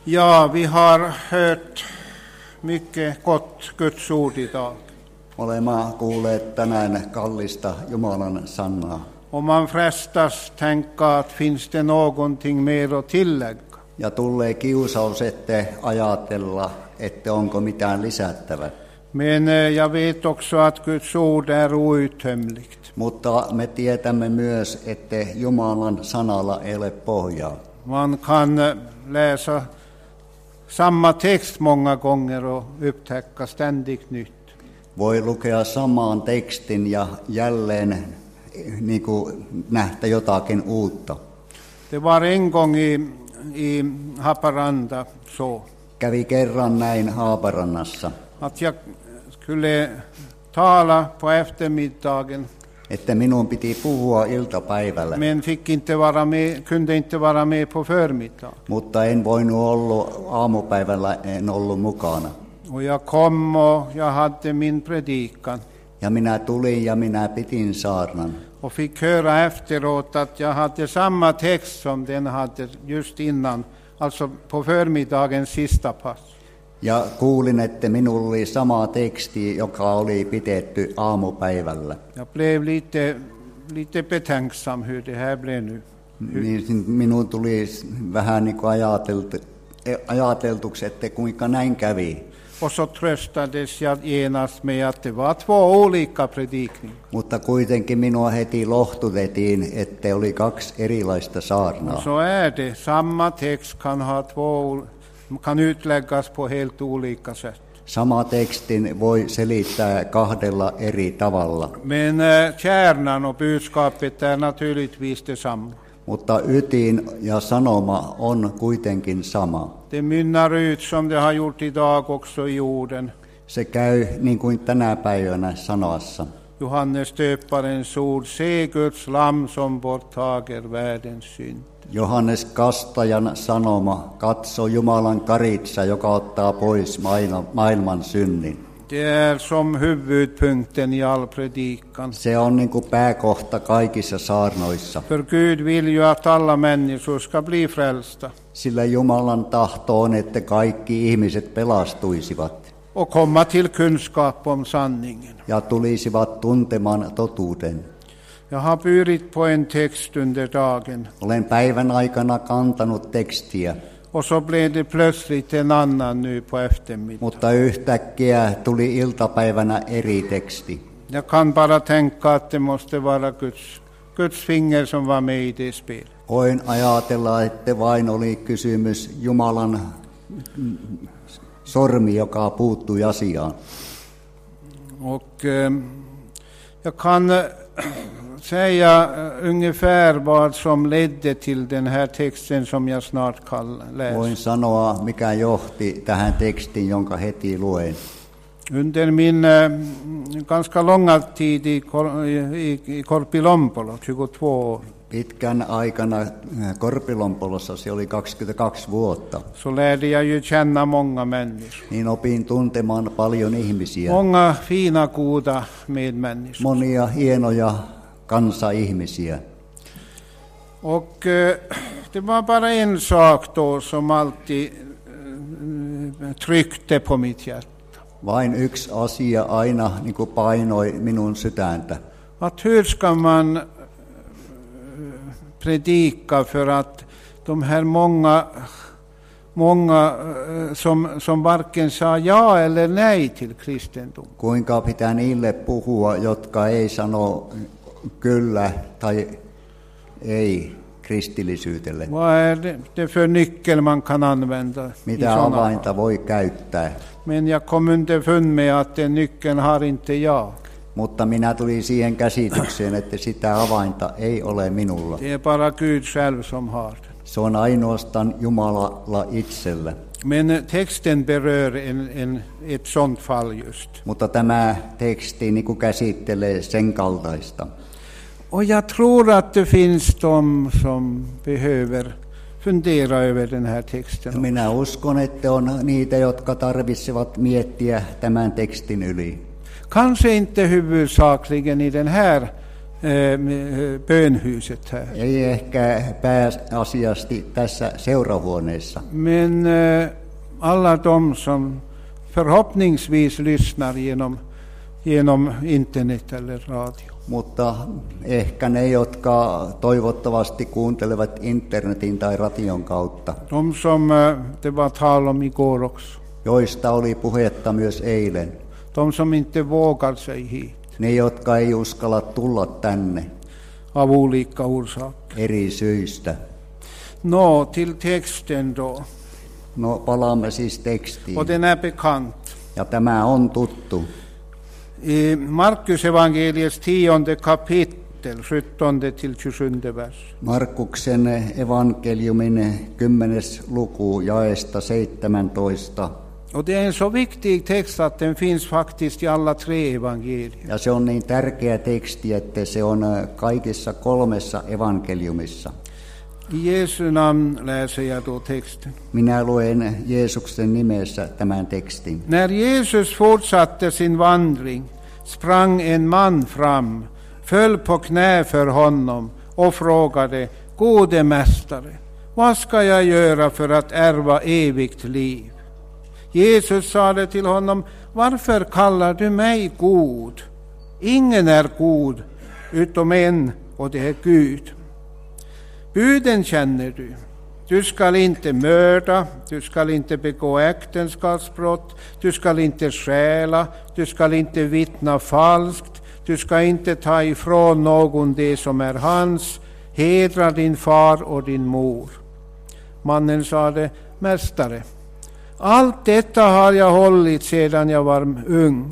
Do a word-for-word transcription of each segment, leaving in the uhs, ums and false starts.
Ja, vi har hört mycket gott Guds ord idag. Olemme kuulleet tänään kallista Jumalan sanaa. Och man frestas tänka att finns det någonting mer att tillägga. Ja tulee kiusaus, ette ajatella, että onko mitään lisättävä. Men jag vet också att Guds ord är outtömligt. Mutta me tietämme myös, että Jumalan sanalla ei ole pohjaa. Man kan läsa samma text många gånger och upptäcka ständigt nytt. Voi lukea samaan tekstin ja jälleen niin kuin nähdä jotakin uutta. Det var en gång i, i Haparanda så. Kävi kerran näin Haaparannassa. Att jag skulle tala på eftermiddagen. Että minun piti puhua iltapäivällä. Men fick inte vara med, kunde inte vara med på förmiddag. Mutta en voinut ollut aamupäivällä, en ollut mukana. Och jag kom och jag hade min predikan. Ja minä tulin ja minä pidin saarnan. Och fick höra efteråt att jag hade samma text som den hade just innan. Alltså på förmiddagens sista pass. Ja kuulin, että minulla oli sama teksti, joka oli pidetty aamupäivällä. Jag blev lite, lite betänksam hur det här blev nu. Niin minun tuli vähän niin kuin ajateltu, ajateltuksi, että kuinka näin kävi. Och så tröstades jag genast med att det var två olika predikningar. Mutta kuitenkin minua heti lohtutettiin, että oli kaksi erilaista saarnaa. Och så är det. Samma text kan ha två kan utläggas på helt olika sätt. Sama tekstin voi selittää kahdella eri tavalla. Men äh, kärnan och budskapet är naturligtvis detsamma. Mutta ytin ja sanoma on kuitenkin sama. Det mynnar ut som det har gjort idag också i orden. Se käy niin kuin tänä päivänä sanoassa. Johannes döparens ord, se Guds lamm som borttager världens synd. Johannes Kastajan sanoma, katso Jumalan karitsa, joka ottaa pois maailman synnin. Det är som huvudpunkten i all predikan. Se on niin kuin pääkohta kaikissa saarnoissa. För Gud vill ju att alla människor ska bli frälsta. Sillä Jumalan tahto on, että kaikki ihmiset pelastuisivat. Och komma till kunskap om sanningen. Ja tulisivat tuntemaan totuuden. Jag har burit på en text under dagen. Olen päivän aikana kantanut tekstiä. Och så blev det plötsligt en annan nu på eftermiddagen. Mutta yhtäkkiä tuli iltapäivänä eri teksti. Jag kan bara tänka att det måste vara Guds, Guds finger som var med i det spelet. Voin ajatella, että vain oli kysymys Jumalan sormi, joka puuttui asiaan. Och eh, jag kan eh, säga ungefär vad som ledde till den här texten som jag snart kan läsa. Voin sanoa, mikä johti tähän tekstiin, jonka heti luen. Under min eh, ganska långa tid i, i, i Korpilompolo, tjugotvå år. Pitkän aikana Korpilompolossa, se oli kaksikymmentäkaksi vuotta. Så lärde jag ju känna många människor. Niin opin tuntemaan paljon ihmisiä. Många fina, goda medmänniskor. Monia hienoja kansa-ihmisiä. Och eh, det var bara en sak då som alltid eh, tryckte på mitt hjärta. Vain yksi asia aina niin kuin painoi minun sydäntä. Att hur ska man predika för att de här många, många som, som varken sa ja eller nej till kristendom. Kuinka pitää niille puhua, jotka ei sano kyllä tai ei kristillisyytelle? Vad är det, det för nyckel man kan använda? Mitä avainta voi käyttää? Men jag kom underfund med att den nyckeln har inte jag. Mutta minä tulin siihen käsitykseen, että sitä avainta ei ole minulla. Det är bara Gud själv som har det. Se on ainoastaan Jumalalla itsellä. Men texten berör en, en, ett sånt fall just. Mutta tämä teksti niin kuin käsittelee sen kaltaista. Och jag tror att det finns de som behöver fundera över den här texten. Minä uskon, että on niitä, jotka tarvitsevat miettiä tämän tekstin yli. Kanske inte huvudsakligen i den här bönhuset här. Ei ehkä pääasiasti tässä seurahuoneessa. Men alla de som förhoppningsvis lyssnar genom, genom internet eller radio. Mutta ehkä ne, jotka toivottavasti kuuntelevat internetin tai radion kautta. De som det var tal om igår också. Joista oli puhetta myös eilen. De som inte vågar sig hit. Ne, jotka ei uskalla tulla tänne. Av olika orsaker. Eri syistä. Nå, till texten då. No, palaamme siis tekstiin. Och den är bekant. Ja tämä on tuttu. I Markus evangeliets tionde kapitel, sjuttonde till tjugosjunde vers. Markuksen evankeliumin kymmenes luku jaesta seitsemäntoista. Och det är en så viktig text att den finns faktiskt i alla tre evangelier. Ja se on niin tärkeä teksti, että se on kaikissa kolmessa evankeliumissa. I Jesu namn läser jag då texten. Minä luen Jeesuksen nimessä tämän tekstin. När Jesus fortsatte sin vandring sprang en man fram, föll på knä för honom och frågade: Gode mästare, vad ska jag göra för att ärva evigt liv? Jesus sade till honom: Varför kallar du mig god? Ingen är god utom en, och det är Gud. Buden känner du. Du skall inte mörda, du skall inte begå äktenskapsbrott, du skall inte stjäla, du skall inte vittna falskt, du skall inte ta ifrån någon det som är hans, hedra din far och din mor. Mannen sade: Mästare, allt detta har jag hållit sedan jag var ung.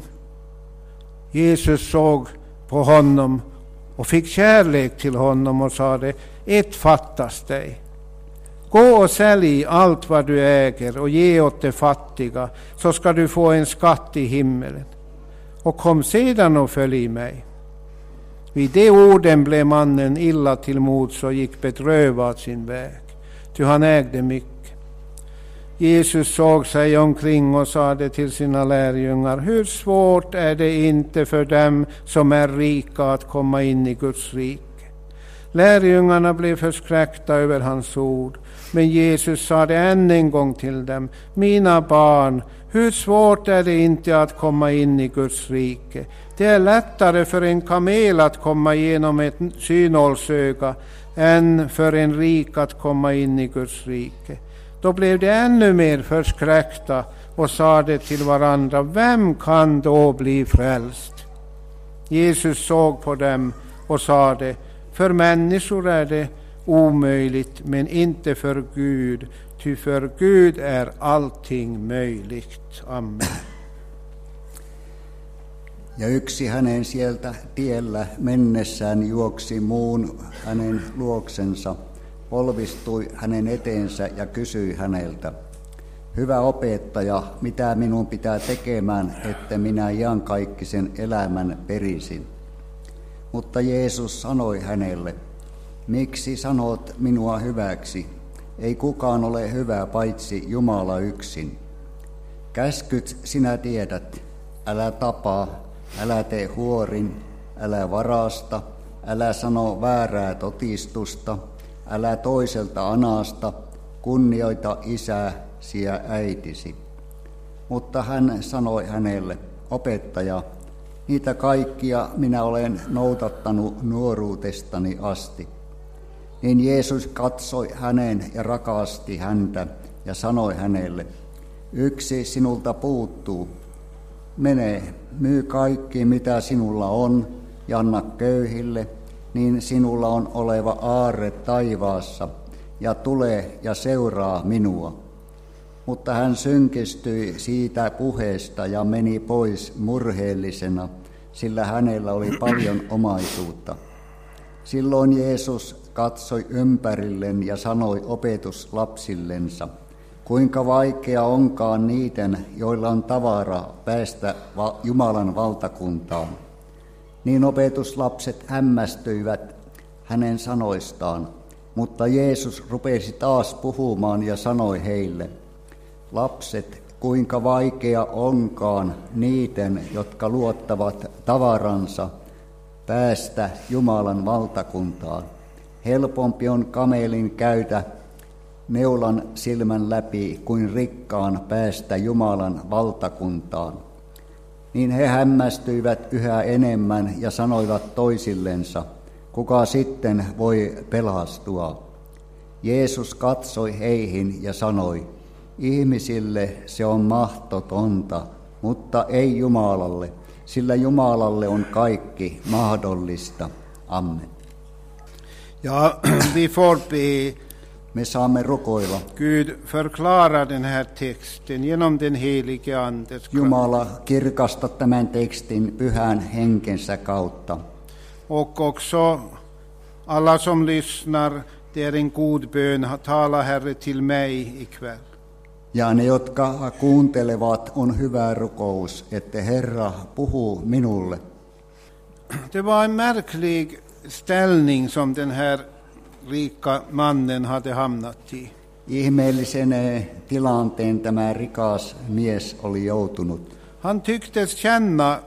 Jesus såg på honom och fick kärlek till honom och sade: Ett fattas dig. Gå och sälj allt vad du äger och ge åt de fattiga, så ska du få en skatt i himmelen. Och kom sedan och följ mig. Vid de orden blev mannen illa till mods och gick bedrövad sin väg, ty han ägde mycket. Jesus såg sig omkring och sade till sina lärjungar: Hur svårt är det inte för dem som är rika att komma in i Guds rike? Lärjungarna blev förskräckta över hans ord, men Jesus sade än en gång till dem: Mina barn, hur svårt är det inte att komma in i Guds rike? Det är lättare för en kamel att komma igenom ett synålsöga än för en rik att komma in i Guds rike. Då blev de ännu mer förskräckta och sade till varandra: Vem kan då bli frälst? Jesus såg på dem och sade: För människor är det omöjligt, men inte för Gud, ty för Gud är allting möjligt. Amen. Ja yksi hänen sieltä tiellä mennessään juoksi muun hänen luoksensa, polvistui hänen eteensä ja kysyi häneltä: Hyvä opettaja, mitä minun pitää tekemään, että minä iankaikkisen elämän perisin? Mutta Jeesus sanoi hänelle: Miksi sanot minua hyväksi? Ei kukaan ole hyvä paitsi Jumala yksin. Käskyt sinä tiedät: älä tapaa, älä tee huorin, älä varasta, älä sano väärää todistusta, älä toiselta anasta, kunnioita isäsi ja äitisi. Mutta hän sanoi hänelle: Opettaja, niitä kaikkia minä olen noudattanut nuoruutestani asti. Niin Jeesus katsoi hänen ja rakasti häntä ja sanoi hänelle: Yksi sinulta puuttuu. Mene, myy kaikki mitä sinulla on ja anna köyhille, niin sinulla on oleva aarre taivaassa, ja tule ja seuraa minua. Mutta hän synkistyi siitä puheesta ja meni pois murheellisena, sillä hänellä oli paljon omaisuutta. Silloin Jeesus katsoi ympärilleen ja sanoi opetuslapsillensa: Kuinka vaikea onkaan niiden, joilla on tavara, päästä Jumalan valtakuntaan. Niin opetuslapset hämmästyivät hänen sanoistaan, mutta Jeesus rupesi taas puhumaan ja sanoi heille: Lapset, kuinka vaikea onkaan niiden, jotka luottavat tavaransa, päästä Jumalan valtakuntaan. Helpompi on kamelin käydä neulan silmän läpi kuin rikkaan päästä Jumalan valtakuntaan. Niin he hämmästyivät yhä enemmän ja sanoivat toisillensa, kuka sitten voi pelastua? Jeesus katsoi heihin ja sanoi, ihmisille se on mahdotonta, mutta ei Jumalalle, sillä Jumalalle on kaikki mahdollista. Amen. Ja, vi får be. Me saamme rukoilla. Gud, förklara den här texten genom den helige Andes kraft. Jumala, kirkasta tämän tekstin pyhän henkensä kautta. Och också alla som lyssnar, det är en god bön. Tala Herre till mig ikväll. Ja ne, jotka kuuntelevat, on hyvä rukous, että Herra puhuu minulle. Det var en märklig ställning som den här rika mannen hade hamnat i. Ihmeellisen tilanteen tämä rikas mies oli joutunut. Han tycktes känna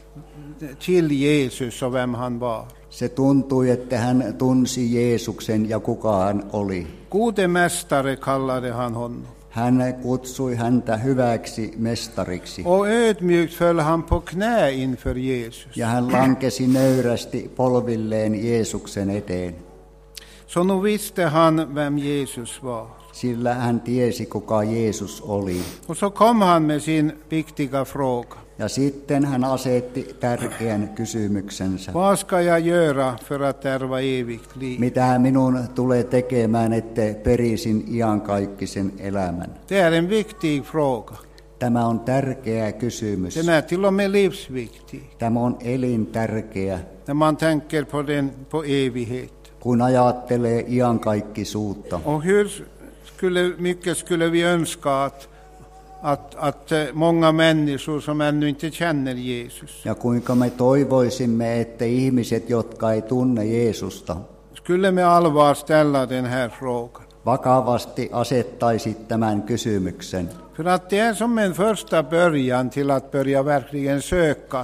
till Jesus och vem han var. Se tuntui, että hän tunsi Jeesuksen ja kuka hän oli. Gode mästare kallade han honom. Hän kutsui häntä hyväksi mestariksi. Och ödmjukt föll han på knä inför Jesus. Ja hän lankesi nöyrästi polvilleen Jeesuksen eteen. Så nu visste han vem Jesus var. Sillä hän tiesi, kuka Jeesus oli. Och så kom han med sin viktiga fråga. Ja sitten hän asetti tärkeän kysymyksensä. Vad ska jag göra för att ärva evigt liv? Mitä minun tulee tekemään, että perisin iankaikkisen elämän? Det är en viktig fråga. Tämä on tärkeä kysymys. Den är till och med livsviktig. Tämä on elintärkeä. När man tänker på den på evighet. Kun ajattelee iankaikkisuutta. Och hur skulle, mycket skulle vi önska att, att, att många människor som ännu inte känner Jesus. Ja kuinka me toivoisimme, että ihmiset, jotka ei tunne Jeesusta, skulle med allvar ställa den här frågan. Vakavasti asettaisi tämän kysymyksen. För att det är som en första början till att börja verkligen söka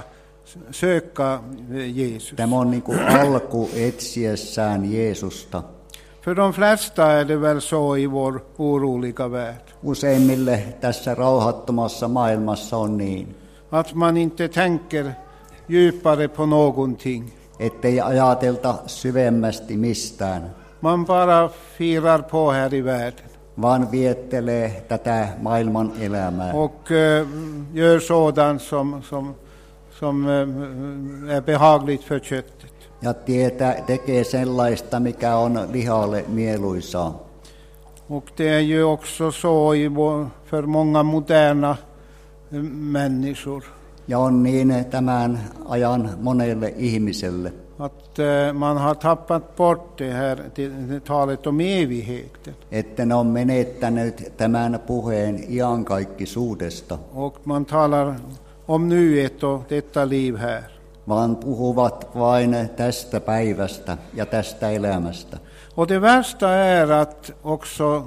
söka Jesus. Tämä on niin kuin alku etsiessään Jeesusta. För de flesta är det väl så i vår oroliga värld. Useimmille tässä rauhattomassa maailmassa on niin. Att man inte tänker djupare på någonting. Ettei ajatelta syvemmästi mistään. Man bara firar på här i världen. Vaan viettelee tätä maailman elämää. Och uh, gör sådant som, som, som uh, är behagligt för köttet. Ja tietää, tekee sellaista, mikä on lihalle mieluisaa. Och det är ju också så i vår, för många moderna uh, människor. Ja on niin tämän ajan monelle ihmiselle. Att uh, man har tappat bort det här det, det talet om evigheten. Että ne on menettänyt tämän puheen iankaikkisuudesta. Och man talar om nuet och detta liv här. Vaan puhuvat vain tästä päivästä ja tästä elämästä. Och det värsta är att också,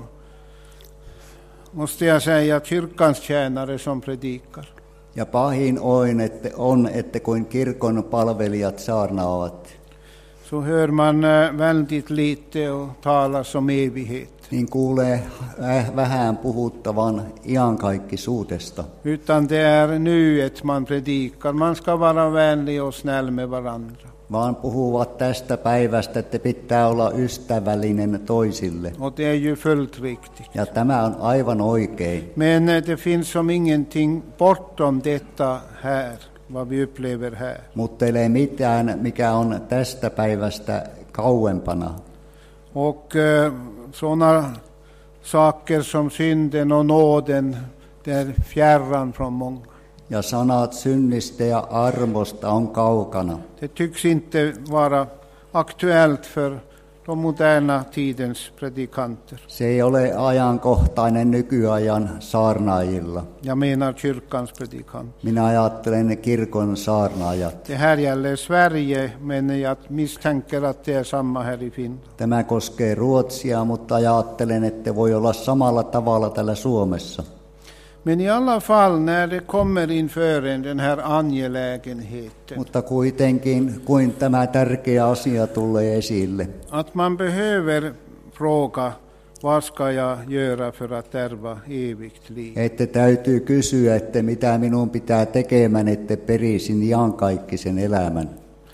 måste jag säga, kyrkans tjänare som predikar. Ja pahin on, että, on, että kuin kirkon palvelijat saarnaavat, så hör man väldigt lite och talas om evighet. Niin kuulee vähän puhuttavan iankaikkisuudesta. Utan det är nuet man predikar. Man ska vara vänlig och snäll med varandra. Vaan puhuvat tästä päivästä, että pitää olla ystävällinen toisille. Och det är ju fullt riktigt. Ja tämä on aivan oikein. Men det finns som ingenting bortom detta här, vad vi upplever här. Mutta ei ole mitään, mikä on tästä päivästä kauempana. Och uh, sådana saker som synden och nåden, det är fjärran från många. Ja sanat synnistä ja armosta on kaukana. Det tycks inte vara aktuellt för de moderna tidens predikanter. Se ei ole ajankohtainen nykyajan saarnaajilla. Jag menar kyrkans predikant. Minä ajattelen kirkon saarnaajat. Det här gäller Sverige, men jag misstänker att det är samma här i Finland. Tämä koskee Ruotsia, mutta ajattelen, että voi olla samalla tavalla täällä Suomessa. Men i alla fall när det kommer inför en den här angelägenheten. Mutta kuitenkin, kuin tämä tärkeä asia tulee esille, Att man behöver fråga, vad ska jag göra för att ärva evigt liv? että täytyy kysyä, että mitä minun pitää tekemään, että perisin iankaikkisen elämän.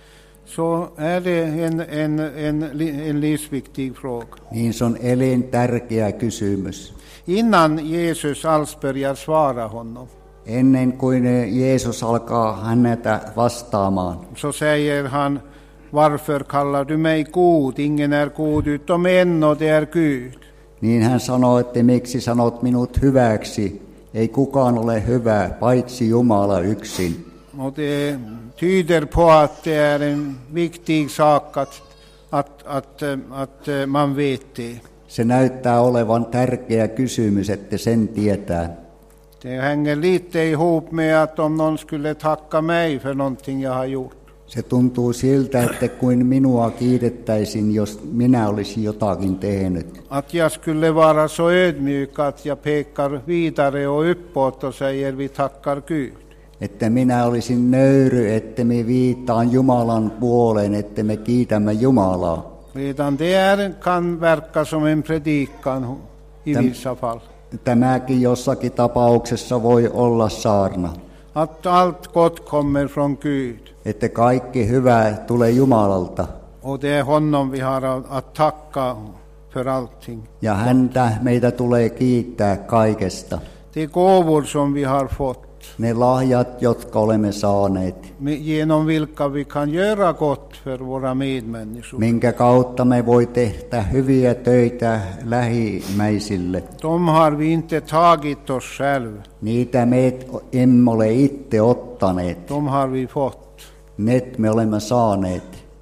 Så är det en, en, en, en livsviktig fråga. Niin se on elintärkeä kysymys. Innan Jesus alls börjar svara honom, Ennen kuin Jeesus alkaa häntä vastaamaan, så säger han, varför kallar du mig god? Ingen är god utom en, och det är Gud. niin hän sanoo, että miksi sanot minut hyväksi? Ei kukaan ole hyvä, paitsi Jumala yksin. Och det tyder på att det är en viktig sak att, att, att, att man vet det. Se näyttää olevan tärkeä kysymys, että sen tietää. Det hänger lite ihop med att om någon skulle tacka mig för någonting jag har gjort. Se tuntuu siltä, että kuin minua kiitettäisiin, jos minä olisin jotakin tehnyt. Att jag skulle vara så ödmjuk att jag pekar vidare och uppåt och säger vi tackar Gud. Että minä olisin nöyry, että me viittaan Jumalan puoleen, että me kiitämme Jumalaa. Redan det är, kan verka som en predikan i Täm, vissa fall. Tämäkin jossakin tapauksessa voi olla saarna. Att allt gott kommer från Gud. Että kaikki hyvä tulee Jumalalta. Och det är honom vi har att tacka för allting. Ja häntä meitä tulee kiittää kaikesta. De gåvor som vi har fått, Ne lahjat, jotka olemme saaneet, genom vilka vi kan göra gott för våra medmänniskor. minkä kautta me voi tehdä hyviä töitä lähimmäisille. De har vi inte tagit oss själv. Niitä me emme ole itse ottaneet. De har vi fått. Ne me olemme saaneet.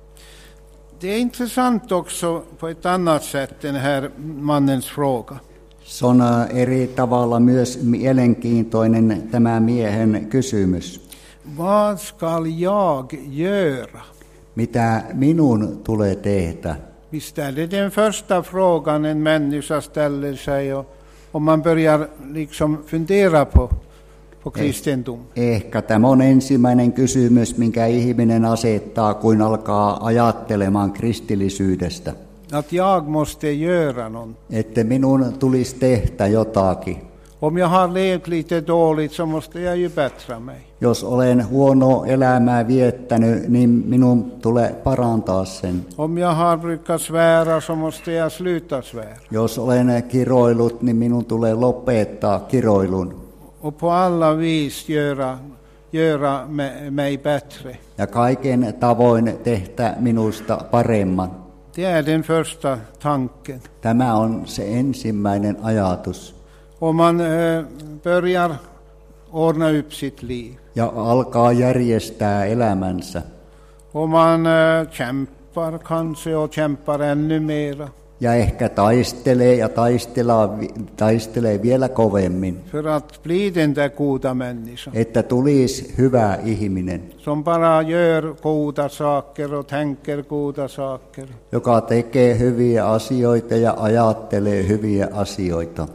Det är intressant också på ett annat sätt, den här mannens fråga. Se on eri tavalla myös mielenkiintoinen tämä miehen kysymys. Vad skall jag göra? Mitä minun tulee tehdä? Visst är det den första frågan en människa ställer sig, och om man börjar liksom fundera på, på kristendom. Ehkä tämä on ensimmäinen kysymys, minkä ihminen asettaa, kun alkaa ajattelemaan kristillisyydestä. Att jag måste göra något. Että minun tulisi tehdä jotakin. Om jag har levt lite dåligt så måste jag ju bättra mig. Jos olen huono elämää viettänyt, niin minun tulee parantaa sen. Om jag har brukat svära så måste jag sluta svära. Jos olen kiroillut, niin minun tulee lopettaa kiroilun. Och på alla vis göra, göra mig bättre. Ja kaiken tavoin tehdä minusta paremman. Det är den första tanken. Tämä on se ensimmäinen ajatus. Om man äh, börjar ordna upp sitt liv. Ja alkaa järjestää elämänsä. Om man äh, kämpar kanske och kämpar ännu mera. Ja ehkä taistelee ja taistelee, taistelee vielä kovemmin. För att bli den där goda människan. Että tulisi hyvä ihminen. Som bara gör goda saker och tänker goda saker. Joka tekee hyviä asioita ja ajattelee hyviä asioita.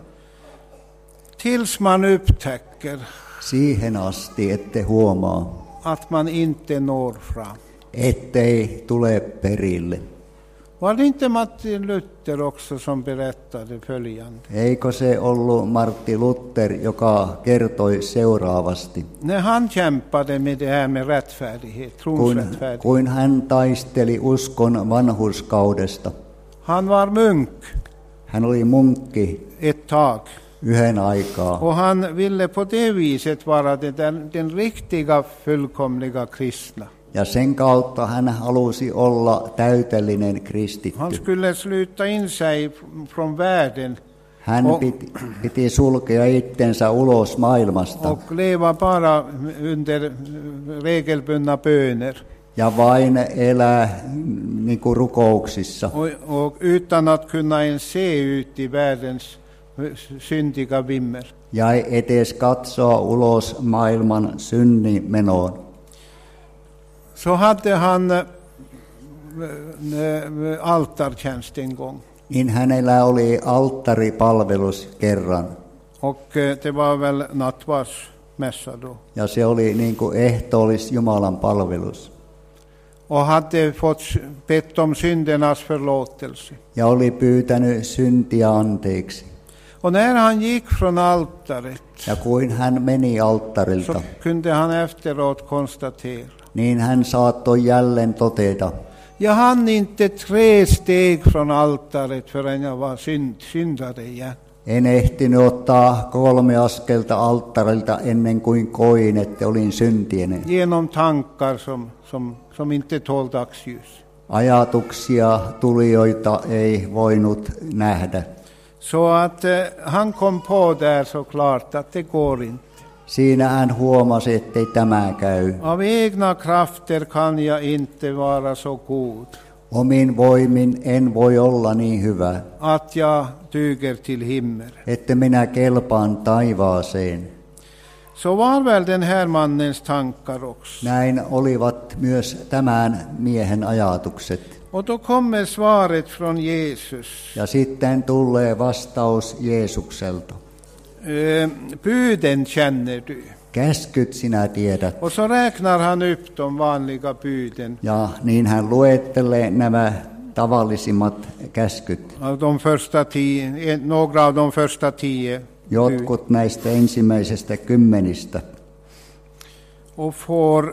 Tills man upptäcker Siihen asti, ette huomaa, att man inte når fram. ettei tule perille. Var det inte Martin Luther också som berättade följande? Eikö se ollut Martti Luther, joka kertoi seuraavasti? När han kämpade med det här med rättfärdighet, trons Kuin, rättfärdighet. kuin hän taisteli uskon vanhurskaudesta. Han var munk Hän oli munkki ett tag. yhden aikaa. Och han ville på det viset vara den, den riktiga, fullkomliga kristna. Ja sen kautta hän halusi olla täytellinen kristitty. Han skulle sluta in sig från världen Hän och, piti, piti sulkea itsensä ulos maailmasta och leva bara under regelbundna böner. ja vain elää niin kuin rukouksissa. Och, och utan att kunna ens se ut i världens syndiga vimmer. Ja ei edes katsoa ulos maailman synnimenoon. Så hade han äh, altartjänst en gång. Niin hänellä oli alttaripalvelus kerran. Och eh, det var väl nattvardsmässa då. Ja se oli niin kuin ehtoollis Jumalan palvelus. Och hade fått bett om syndernas förlåtelse. Ja oli pyytänyt syntiä anteeksi. Och när han gick från altaret Ja kuin hän meni alttarilta, så kunde han efteråt konstatera: niin hän saattoi jälleen toteta, jag hann inte tre steg från altaret förrän jag var synd, syndare igen. en ehtinyt ottaa kolme askelta alttarilta ennen kuin koin, että olin syntiinen. Genom tankar som, som, som inte tål dagsljus. Ajatuksia tuli, joita ei voinut nähdä. Så att eh, han kom på där så klart att det går inte. Siinä hän huomasi, ettei tämä käy. Av egna krafter kan jag inte vara så god Omin voimin en voi olla niin hyvä, att jag duger till himmel. että minä kelpaan taivaaseen. Så var väl den här mannens tankar också. Näin olivat myös tämän miehen ajatukset. Och då kommer svaret från Jesus. Ja sitten tulee vastaus Jeesukselta. Eh, buden känner du. Käskyt sinä tiedät. Och så räknar han upp de vanliga buden. Ja niin hän luettelee nämä tavallisimmat käskyt. Av de första tio, eh, några av de första tio. Jotkut näistä ensimmäisestä kymmenistä. Och får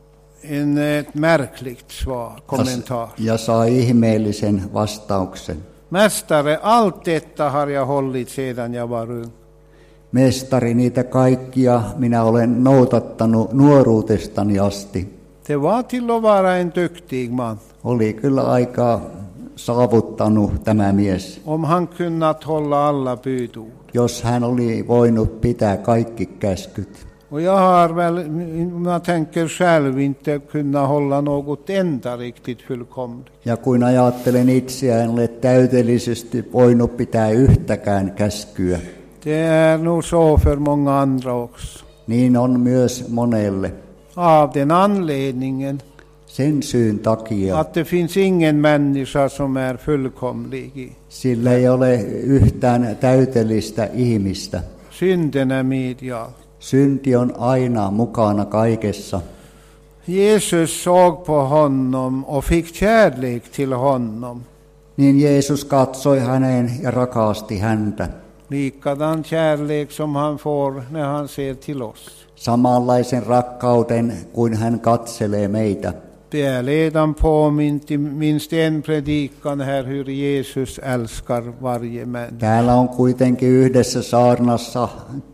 en ett märkligt svar, kommentar. Ja saa ihmeellisen vastauksen. Mästare, allt detta har jag hållit sedan jag var ung. Mestari, niitä kaikkia minä olen noudattanut nuoruutestani asti. Det var till att vara en duktig man. Oli kyllä aika saavuttanut tämä mies, Om han kunnat hålla alla budord. jos hän oli voinut pitää kaikki käskyt. Och jag har väl, jag tänker själv, inte kunna hålla något enda riktigt fullkomligt. Ja kun ajattelen itseään, en ole täydellisesti voinut pitää yhtäkään käskyä. Det är nog så för många andra också. Niin on myös monelle. Av den anledningen Sen syyn takia, att det finns ingen människa som är fullkomlig. sillä ei ole yhtään täydellistä ihmistä. Synden är medial. Synti on aina mukana kaikessa. Jesus såg på honom och fick kärlek till honom. Niin Jeesus katsoi häneen ja rakasti häntä. Likadan kärlek som han får när han ser till oss. Samanlaisen rakkauden kuin hän katselee meitä. Det är redan påmint i minst en predikan här hur Jesus älskar varje människa. Täällä on kuitenkin yhdessä saarnassa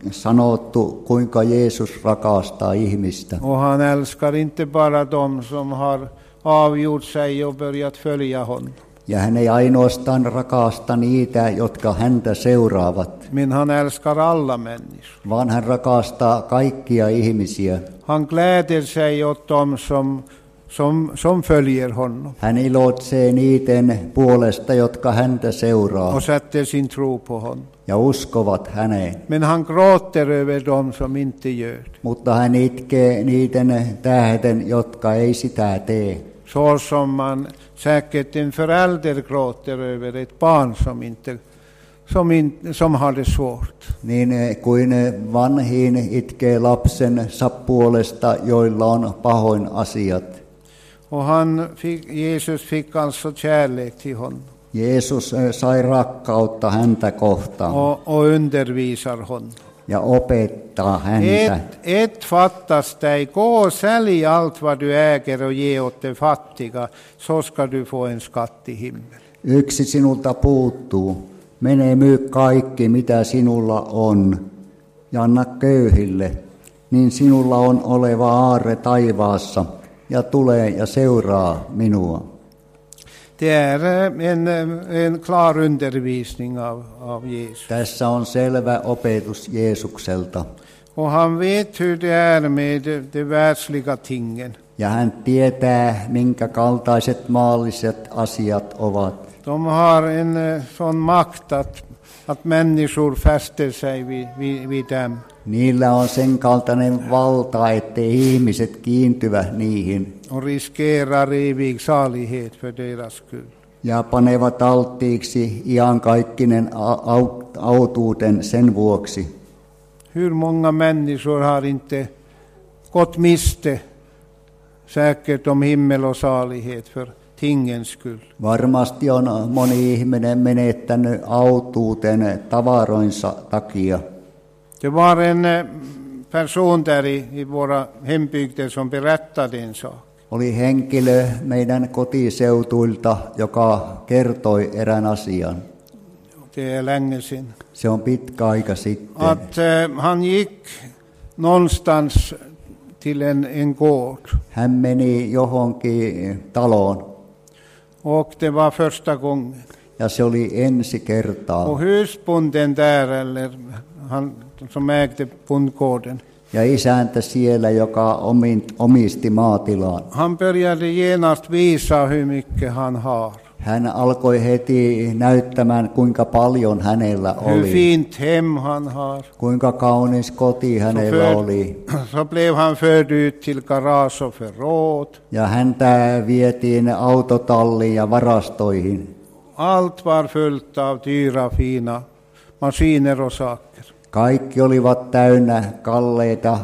sanottu, kuinka Jeesus rakastaa ihmistä. Och han älskar inte bara de som har avgjort sig och börjat följa honom. Ja hän ei ainoastaan rakasta niitä, jotka häntä seuraavat, Men han älskar alla människor. vaan hän rakastaa kaikkia ihmisiä. Han gläder sig åt dem som, som, som följer honom Hän iloitsee niiden puolesta, jotka häntä seuraa och sätter sin tro på honom. ja uskovat häneen. Men han gråter över dem som inte gör det. Mutta hän itkee niiden tähden, jotka ei sitä tee. Så som man säkert en förälder gråter över ett barn som, inte, som, in, som har det svårt. Niin kuin vanhiin itkee lapsensa puolesta, joilla on pahoin asiat. Och han fick, Jesus fick alltså kärlek till honom. Jeesus sai rakkautta häntä kohtaan Och, och undervisar honom. ja opettaa häntä. Ett, ett fattas dig, gå och sälj allt vad du äger och ge åt de fattiga, så ska du få en skatt i himmel. Yksi sinulta puuttuu. Mene myy kaikki, mitä sinulla on, ja anna köyhille, niin sinulla on oleva aarre taivaassa, ja tulee ja seuraa minua. Det är en, en klar undervisning av, av Jesus. Tässä on selvä opetus Jeesukselta. Och han vet hur det är med de världsliga tingen. Ja hän tietää, minkä kaltaiset maalliset asiat ovat. De har en sån makt att, att människor fäster sig vid, vid, vid dem. Niillä on sen kaltainen valta, ettei ihmiset kiintyvä niihin. Och riskerar evig salighet för deras skull. ja panevat alttiiksi iankaikkinen au- autuuden sen vuoksi. Hur många människor har inte gått miste säkert om himmel och salighet för tingens skull. Varmasti on moni ihminen menettänyt autuuden tavaroinsa takia. Det var en person där i, i våra hembygder som berättade en sak. Oli henkilö meidän kotiseutuilta, joka kertoi erään asian. Det är länge sedan. Se on pitkä aika sitten. Att eh, han gick någonstans till en, en gård. Hän meni johonkin taloon. Och det var första gången. Ja se oli ensi kertaa. Och husbonden där, eller han som ägde bondgården. Ja isäntä siellä, joka omisti maatilaan. Han började genast visa hur mycket han har. Hän alkoi heti näyttämään, kuinka paljon hänellä Hur oli. fint hem han har. Kuinka kaunis koti hänellä för, oli. Så blev han förd ut till garage och förråd. Ja häntä vietiin autotalliin ja varastoihin. Allt var fullt av dyra, fina maskiner och saker. Kaikki olivat täynnä kalleita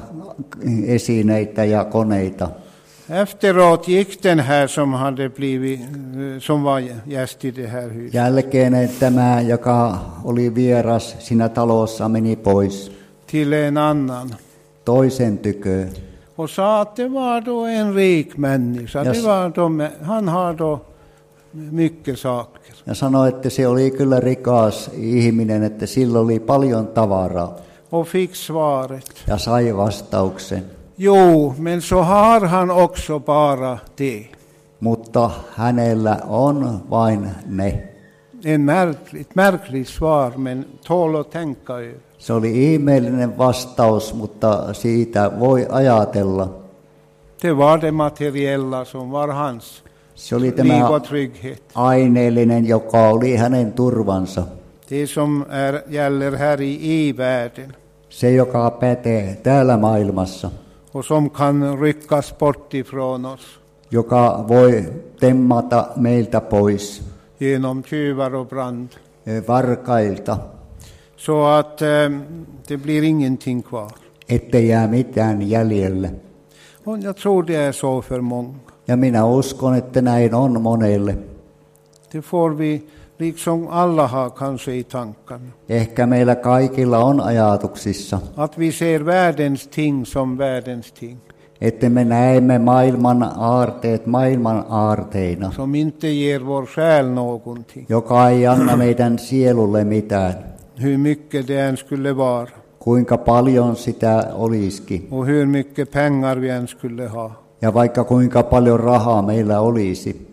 esineitä ja koneita. Efteråt gick den här som hade blivit, som var gäst i det här huset. Jälkeen tämä, joka oli vieras siinä talossa, meni pois Till en annan. toisen tykö. Och sa att det var då en rik människa. Yes. Det var då, han har då mycket saker. Ja sanoi, että se oli kyllä rikas ihminen, että sillä oli paljon tavaraa. Och fick svaret. Ja sai vastauksen. Jo, men så har han också bara det. Mutta hänellä on vain ne. En märkligt, märkligt svar, men tål att tänka över. Se oli ihmeellinen vastaus, mutta siitä voi ajatella. Det var det materiella som var hans Se oli liv tämä och trygghet. aineellinen, joka oli hänen turvansa. Det som är, gäller här i i-världen. Se, joka pätee täällä maailmassa. Och som kan ryckas bort ifrån oss. Joka voi temmata meiltä pois. Genom tjuvar och brand. Varkailta. Så att eh, det blir ingenting kvar. Ettei jää mitään jäljelle. Och jag tror det är så för många. Ja minä uskon, että näin on monelle. Det får vi liksom alla ha kanske i tankarna. Ehkä meillä kaikilla on ajatuksissa. Att vi ser världens ting som världens ting. Että me näemme maailman aarteet maailman aarteina. Som inte ger vår själ någonting. Joka ei anna meidän sielulle mitään. Hur mycket det än skulle vara. Kuinka paljon sitä olisikin. Och hur mycket pengar vi än skulle ha. Ja vaikka kuinka paljon rahaa meillä olisi.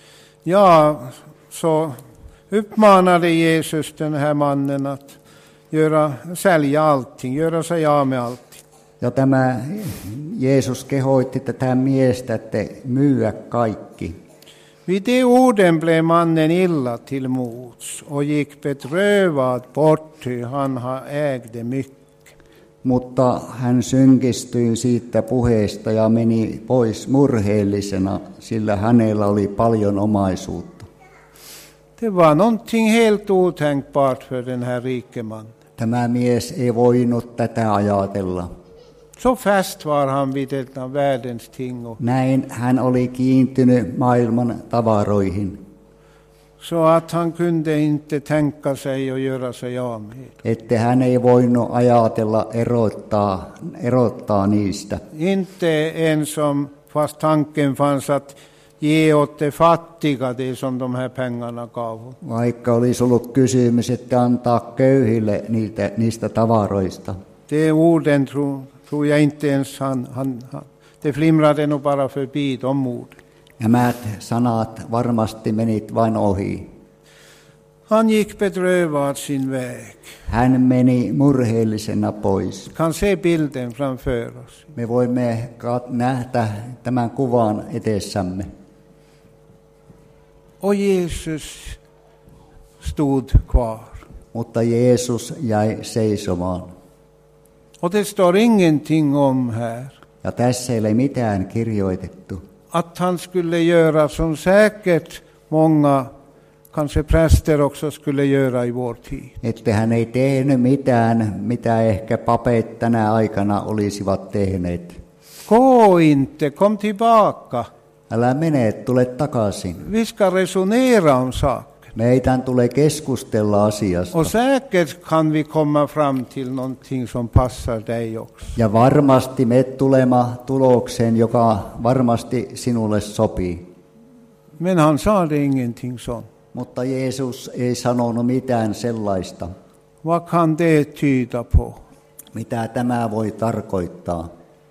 Ja, så uppmanade Jesus den här mannen att göra, sälja allting, göra sig av med allting. Ja tämä Jeesus kehoitti tätä miestä, että myyä kaikki. Vid de orden blev mannen illa till mods och gick bedrövad bort, ty han ägde mycket. Mutta hän synkistyi siitä puheesta ja meni pois murheellisena, sillä hänellä oli paljon omaisuutta. Det var någonting helt otänkbart för den här rike mannen. Tämä mies ei voinut tätä ajatella. Så fast var han vid denna världens ting. Och Näin hän oli kiintynyt maailman tavaroihin. så att han kunde inte tänka sig att göra sig av med. Että hän ei voinut ajatella erottaa, erottaa niistä. Inte ens om, fast tanken fanns att ge åt de fattiga det som de här pengarna gav. Vaikka olisi ollut kysymys, että antaa köyhille niitä, niistä tavaroista. De orden tror, tror jag inte ens han, han, han. Det flimrade nog bara förbi de orden. Nämä sanat varmasti menit vain ohi. Han gick bedrövad sin väg. Hän meni murheellisena pois. Kan se bilden framför oss. Me voimme nähdä tämän kuvan edessämme. Och Jesus stod kvar. Mutta Jeesus jäi seisomaan. Och det står ingenting om här Ja tässä ei ole mitään kirjoitettu. att han skulle göra som säkert många kanske präster också skulle göra i vår tid. Että hän ei tehnyt mitään, mitä ehkä papet tänä aikana olisivat tehneet. Gå inte, kom tillbaka. Älä mene, tule takaisin. Vi ska resonera om saken. Meidän tulee keskustella asiasta. Och säkert kan vi komma fram till någonting som passar dig också. Ja varmasti me tulemme tulokseen, joka varmasti sinulle sopii. Men han sa det ingenting sånt. Mutta Jeesus ei sanonut mitään sellaista. Vad kan det tyda på? Mitä tämä voi tarkoittaa?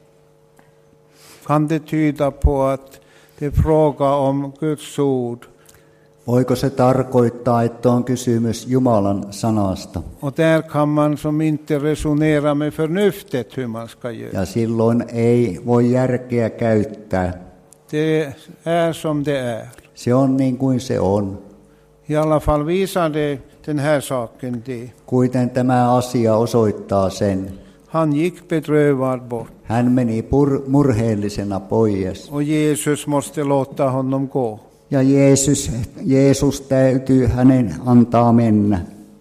Kan det tyda på att det är fråga om Guds ord? Voiko se tarkoittaa, että on kysymys Jumalan sanasta? Och där kan man som inte resonera med förnuftet hur man ska göra. Ja silloin ei voi järkeä käyttää. Det är som det är. Se on niin kuin se on. I alla fall visar det den här saken det. Kuiten tämä asia osoittaa sen. Han gick bedrövad bort. Hän meni pur- murheellisena pois. Och Jesus måste låta honom gå. Ja Jeesus, Jeesus täytyy hänen antaa mennä.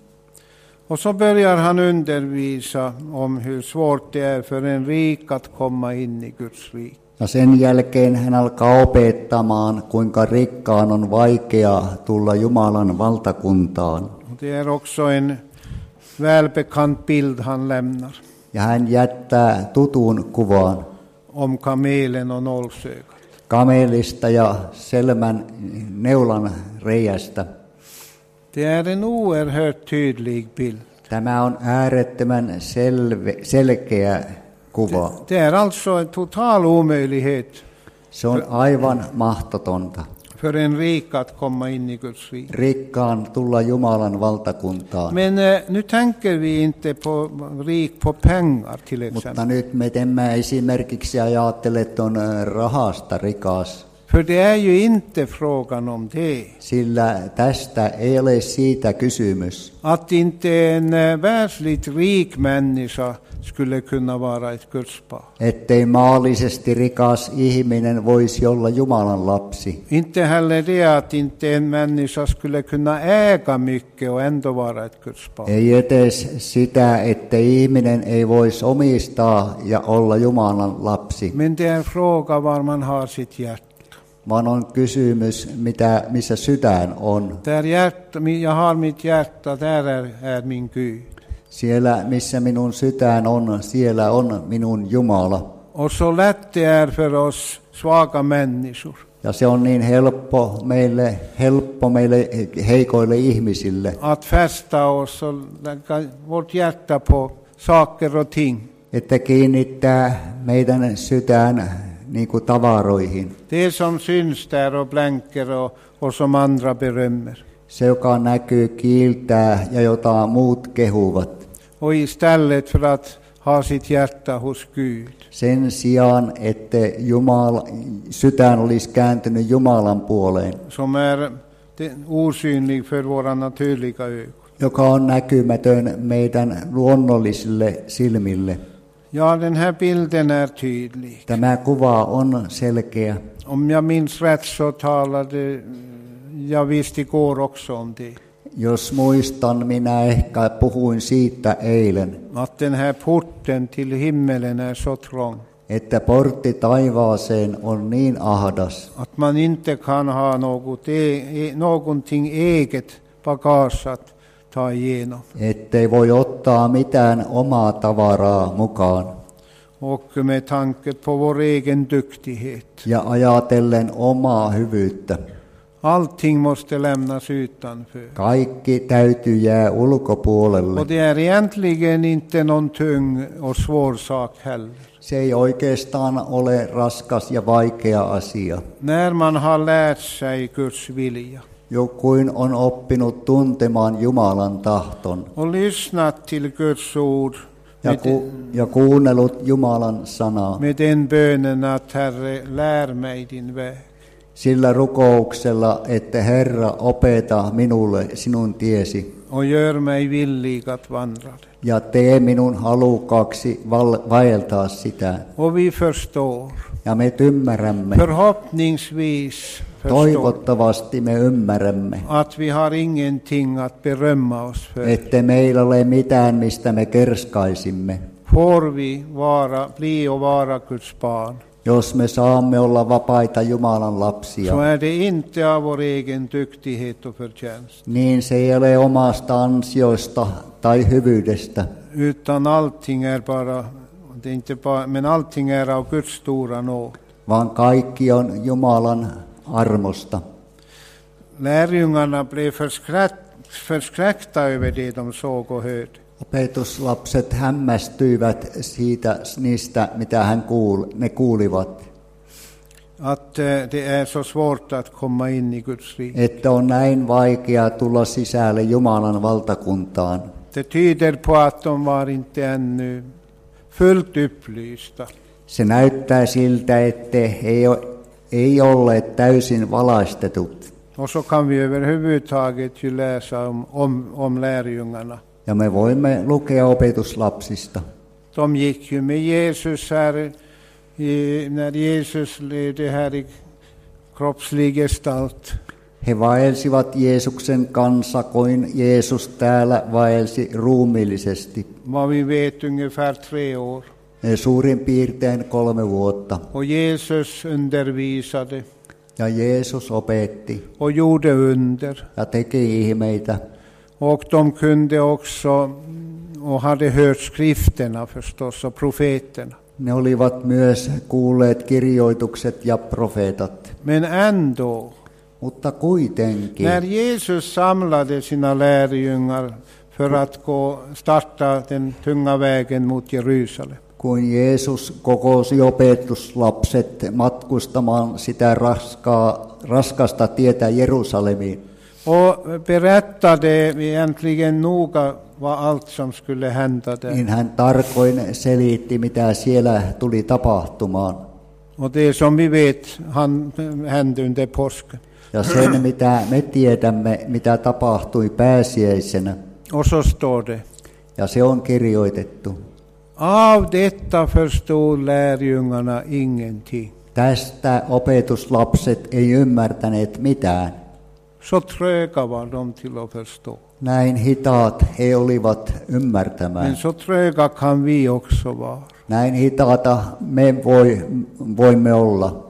Och så börjar han undervisa om hur svårt det är för en rik att komma in i Guds rike. Ja sen jälkeen hän alkaa opettamaan, kuinka rikkaan on vaikea tulla Jumalan valtakuntaan. Och det är också en välbekant bild han lämnar Ja hän jättää tutun kuvan om kamelen och nålsögat. kamelista ja selmän neulan reiästä. Det är en oerhört tydlig bild. Tämä on äärettömän selve, selkeä kuva. Det är alltså en total omöjlighet Se on aivan mahdotonta. för en rik att komma in i Guds rike. Rikkaan tulla Jumalan valtakuntaan. Men eh, nu tänker vi inte på rik på pengar till Mutta exempel. nyt me emme esimerkiksi ajattele, että on rahasta rikas. För det är ju inte frågan om det. Sillä tästä ei ole siitä kysymys, Att inte en eh, världsligt rik människa skulle kunna vara ett Guds barn. ettei maallisesti rikas ihminen voisi olla Jumalan lapsi. Inte heller det att inte en människa skulle kunna äga mycket och ändå vara ett Guds barn. Ei edes sitä, että ihminen ei voisi omistaa ja olla Jumalan lapsi, Men det är fråga var man har sitt hjärta. vaan on kysymys, mitä, missä sydän on. Där hjärta, jag har mitt hjärta, där är, är min Gud. Siellä, missä minun sydän on, siellä on minun Jumala. Och så lätt det är för oss svaga människor Ja se on niin helppo meille, helppo meille heikoille ihmisille, att fästa oss och lägga vårt hjärta på saker och ting. että kiinnittää meidän sydän niin kuin tavaroihin. Det som syns där och blänker och, och som andra berömmer. Se, joka näkyy, kiiltää ja jota muut kehuvat. Och istället för att ha sitt hjärta hos Gud. Sen sijaan, että Jumala, sydän olisi kääntynyt Jumalan puoleen, Som är osynlig för våra naturliga ögon. joka on näkymätön meidän luonnollisille silmille. Ja, den här bilden är tydlig. Tämä kuva on selkeä. Om jag minns rätt så talade jag visst igår också om det. Jos muistan, minä ehkä puhuin siitä eilen, Att den här porten till himmelen är så trång. että portti taivaaseen on niin ahdas, Att man inte kan ha något e- någonting eget bagage att ta igenom. ettei voi ottaa mitään omaa tavaraa mukaan. Och med tanke på vår egen duktighet. Ja ajatellen omaa hyvyyttä. Allting måste lämnas utanför. Kaikki täytyy jää ulkopuolelle. Och det är egentligen inte någon tung och svår sak heller. Se ei oikeastaan ole raskas ja vaikea asia. När man har lärt sig Guds vilja Jokuin on oppinut tuntemaan Jumalan tahton och lyssnat till Guds ord ja, med, ku, ja kuunnellut Jumalan sanaa. med den bönen att Herre, lär mig din väg. Sillä rukouksella, että Herra, opeta minulle sinun tiesi Och gör mig villig att vandra den. ja tee minun halukkaaksi val- vaeltaa sitä. Och vi förstår, Ja me ymmärrämme, förhoppningsvis Toivottavasti me ymmärrämme, att vi har ingenting att berömma oss för. että meillä ole mitään, mistä me kerskaisimme, Får vi vara, bli och vara Guds barn, jos me saamme olla vapaita Jumalan lapsia. så är det inte av vår egen duktighet och förtjänst, Niin se ei ole omasta ansioista tai hyvyydestä, utan allting är bara, det är inte bara, men allting är av Guds stora nåd. vaan kaikki on Jumalan armosta. Lärjungarna blev förskräck, förskräckta över det de såg och hörde. Opetuslapset hämmästyivät siitä, niistä, mitä hän kuul, ne kuulivat, Att eh, det är så svårt att komma in i Guds rike. että on näin vaikea tulla sisälle Jumalan valtakuntaan. Det tyder på att de var inte ännu fullt upplysta. Se näyttää siltä, että ei, ei olleet täysin valaistetut. Och så kan vi överhuvudtaget ju läsa om, om, om lärjungarna. Ja me voimme lukea opetuslapsista. De gick ju med Jesus här, i, när Jesus levde här i kroppslig gestalt. He vaelsivat Jeesuksen kanssa, kuin Jeesus täällä vaelsi ruumiillisesti. Vad vi vet ungefär tre år. Suurin piirtein kolme vuotta. Och Jesus undervisade Ja Jeesus opetti och gjorde under. ja teki ihmeitä. Och de kunde också, och hade hört skrifterna förstås, och profeterna. Ne olivat myös kuulleet kirjoitukset ja profeetat. Men ändå, Mutta kuitenkin, när Jesus samlade sina lärjungar för att gå, starta den tunga vägen mot Jerusalem, kun Jeesus kokosi opetuslapset matkustamaan sitä raskaa, raskasta tietä Jerusalemiin, och berättade egentligen noga vad allt som skulle hända där. niin hän tarkoin selitti, mitä siellä tuli tapahtumaan. Och det som vi vet han, hände under påsken. Ja sen, mitä me tiedämme, mitä tapahtui pääsiäisenä. Och så står det: Ja se on kirjoitettu. av detta förstod lärjungarna ingenting. Tästä opetuslapset ei ymmärtäneet mitään. Så tröga var de till att förstå. Näin hitaat he olivat ymmärtämään. Men så tröga kan vi också vara. Näin hitaata me voi, voimme olla.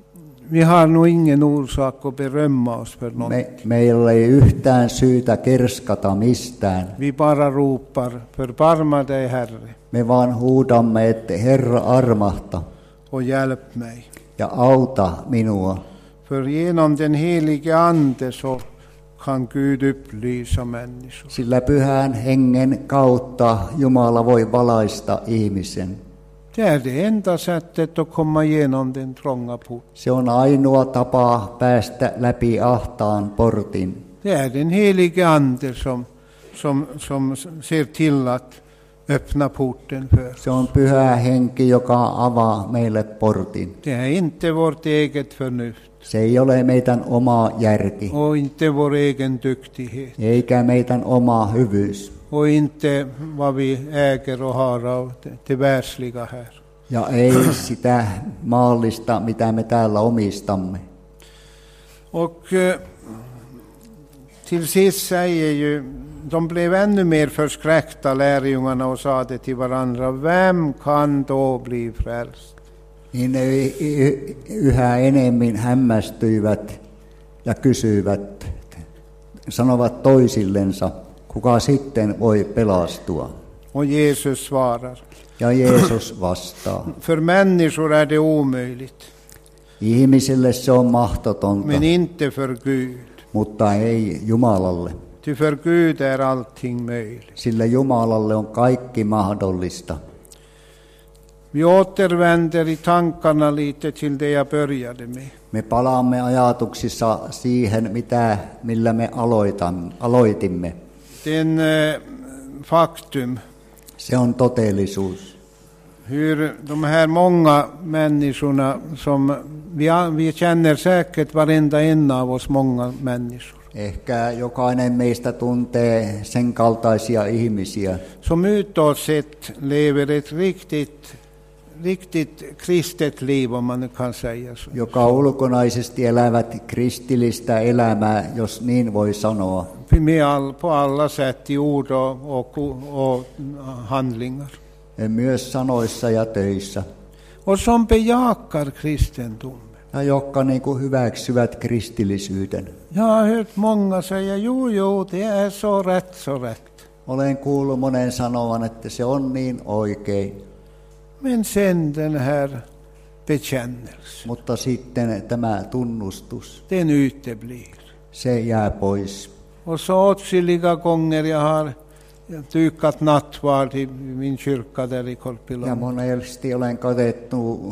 Vi har nog ingen orsak att berömma oss för något. Me, meillä ei yhtään syytä kerskata mistään. Vi bara ropar: förbarma dig, Herre, Me vaan huudamme, että Herra armahta och hjälp mig. ja auta minua. För genom den helige Ande så kan Gud upplysa människor. Sillä pyhän hengen kautta Jumala voi valaista ihmisen. Det är det enda sättet att komma igenom den trånga porten. Se on ainoa tapa päästä läpi ahtaan portin. Det är den helige Ande som, som, som ser till att öppna porten för oss. Se on pyhä henki, joka avaa meille portin. Det är inte vårt eget förnuft Se ei ole meidän oma järki, och inte vår egen duktighet eikä meidän oma hyvyys. och inte vad vi äger och har av det, det världsliga här. Ja ei sitä maallista, mitä me täällä omistamme. Och eh, till sist säger ju, de blev ännu mer förskräckta, lärjungarna, och sade till varandra: vem kan då bli frälst? Niin ne yhä enemmän hämmästyivät ja kysyivät, sanovat toisillensa, kuka sitten voi pelastua. Och Jesus svarar: Ja Jeesus vastaa. för människor är det omöjligt, Ihmisille se on mahdotonta, men inte för Gud. mutta ei Jumalalle. Ty för Gud är allting möjligt. Sillä Jumalalle on kaikki mahdollista. Vi återvänder i tankarna lite till det jag började med. Me palaamme ajatuksissa siihen, mitä, millä me aloitan, aloitimme. Den eh, faktum Se on todellisuus. hur de här många människorna som vi, vi känner säkert varenda en av oss många människor Ehkä jokainen meistä tuntee sen kaltaisia ihmisiä, som utåt sett lever ett riktigt riktigt kristet liv, om man nu kan säga så. Joka ulkonaisesti elävät kristillistä elämää, jos niin voi sanoa. Med all, på alla sätt i ord och, och, och handlingar. Myös sanoissa ja töissä. Och som bejakar kristendomen. Ja jotka niin kuin hyväksyvät kristillisyyden. Jag har hört många säga, jo, jo, det är så rätt, så rätt. Olen kuullut monen sanovan, että se on niin oikein. Men sen den här bekännelse, Mutta sitten tämä tunnustus, den uteblir. se jää pois. Och så åtskilliga gånger jag har tykat nattvard i min kyrka där i Ja Korpiloon. monesti olen katettu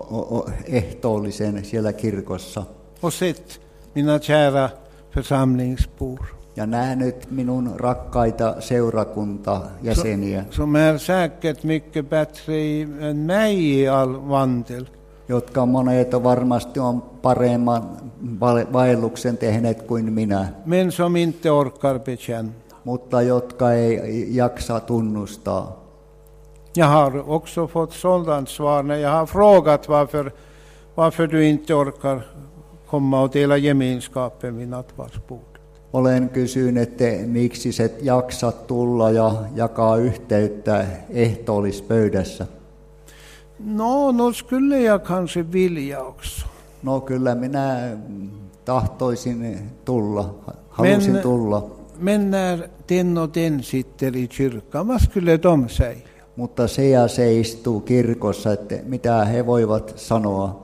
ehtoollisen siellä kirkossa. Och sett mina kära församlingsbor. Ja nähnyt minun rakkaita seurakuntajäseniä, Som är säkert mycket bättre i, än mig i all vandel. jotka monet varmasti on paremman vaelluksen tehneet kuin minä, Men som inte orkar bekänna. mutta jotka ei jaksa tunnustaa. Jag har också fått sådant svar när jag har frågat varför, varför du inte orkar komma och dela gemenskapen vid nattvardsbordet. Olen kysynyt, että miksi et jaksa tulla ja jakaa yhteyttä ehtoollispöydässä. Nå, no skulle jag kanske vilja också. No kyllä minä tahtoisin tulla, halusin Men- tulla, Men när den och den sitter i kyrkan, vad skulle de säga? mutta se ja se istuu kirkossa, että mitä he voivat sanoa.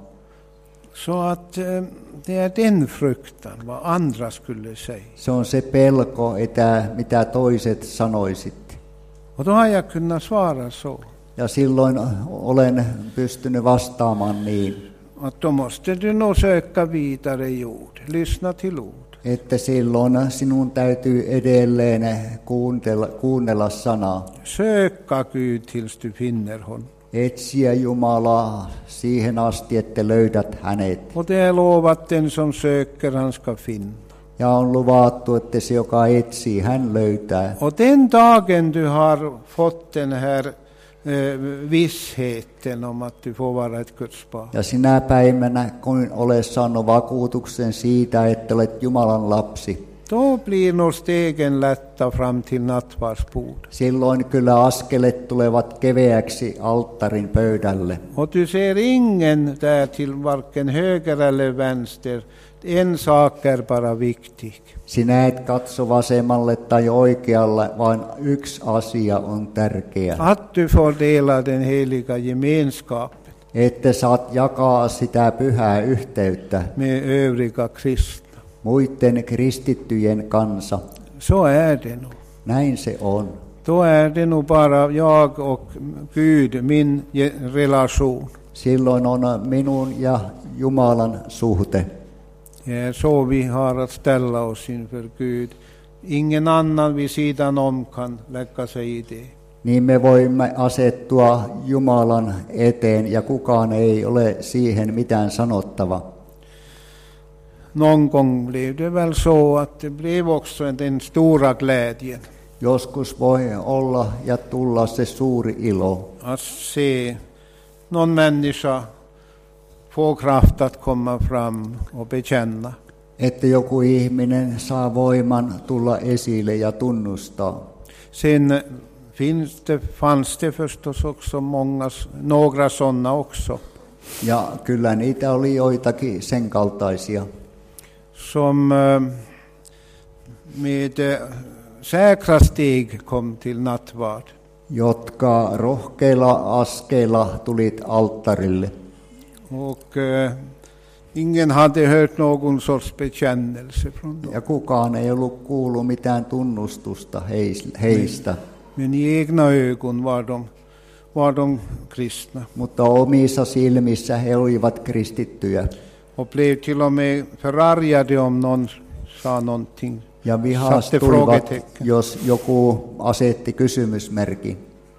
Så att eh, det är den fruktan, vad andra skulle säga. Se on se pelko, että mitä toiset sanoisit. Och då har jag kunnat svara så. Ja silloin olen pystynyt vastaamaan niin, Att då måste du nog söka vidare i ord, lyssna till ord. että silloin sinun täytyy edelleen kuuntella, kuunnella sanaa. Söka Gud tills du finner honom. Etsiä Jumalaa siihen asti, että löydät hänet. Och det är lovat, den som söker han ska finna. Ja on luvattu, että se, joka etsii, hän löytää. Och den dagen du har fått den här eh, vissheten om att du får vara ett Guds barn. Ja sinä päivänä, kun olet saanut vakuutuksen siitä, että olet Jumalan lapsi, Då blir nog stegen lätta fram till nattvardsbordet. silloin kyllä askelet tulevat keveäksi alttarin pöydälle. Och du ser ingen där till varken höger eller vänster. En sak är bara viktig. Sinä et katso vasemmalle tai oikealle, vaan yksi asia on tärkeä. Att du får dela den heliga gemenskapen Että saat jakaa sitä pyhää yhteyttä med övriga kristna. muiden kristittyjen kanssa. Så är det nog. Näin se on. Då är det nog bara jag och Gud, min ge- relation. Silloin on minun ja Jumalan suhte. Det är så vi har att ställa oss inför Gud. Ingen annan vid sidan om kan lägga sig i det. Niin me voimme asettua Jumalan eteen ja kukaan ei ole siihen mitään sanottava. Någon gång blev det väl så att det blev också den stora glädjen Joskus voi olla ja tulla se suuri ilo, att se någon människa få kraft att komma fram och bekänna. että joku ihminen saa voiman tulla esille ja tunnustaa. Sen finns det, fanns det förstås också många, några sådana också, Ja kyllä niitä oli joitakin sen kaltaisia, som eh, med eh, säkra steg kom till nattvard. jotka rohkeilla askeilla tulit alttarille. Och eh, ingen hade hört någon sorts bekännelse från dem. Ja kukaan ei ollut kuullut mitään tunnustusta heis- heistä, Men i egna ögon var de, var de kristna. mutta omissa silmissä he olivat kristittyjä. Och blev till och med förargade om någon sa någonting. Ja Satte vihastuivat, frågetecken. jos joku asetti kysymysmerkin.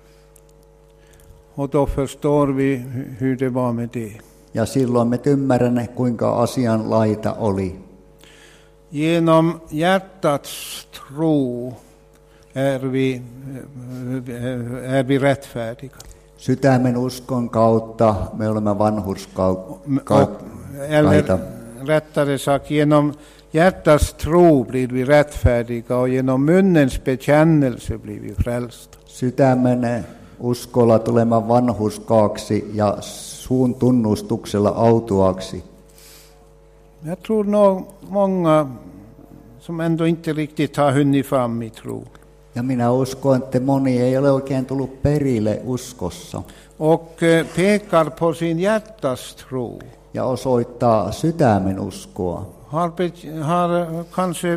Och då förstår vi hu- hur det var med det. Ja silloin me ymmärrämme, kuinka asian laita oli. Genom hjärtats tro är vi, är vi rättfärdiga. Sydämen uskon kautta me olemme vanhurskaita. Eller rättare sagt, genom hjärtats tro blir vi rättfärdiga och genom munnens bekännelse blir vi frälsta. Sydämen uskolla tulemme vanhurskaaksi ja suun tunnustuksella autuaksi. Jag tror nog många som ändå inte riktigt har hunnit fram i tro. Ja minä uskon, että moni ei ole oikein tullut perille uskossa. Och pekar på sin hjärtas tro. Ja osoittaa sydämen uskoa. Har, har kanske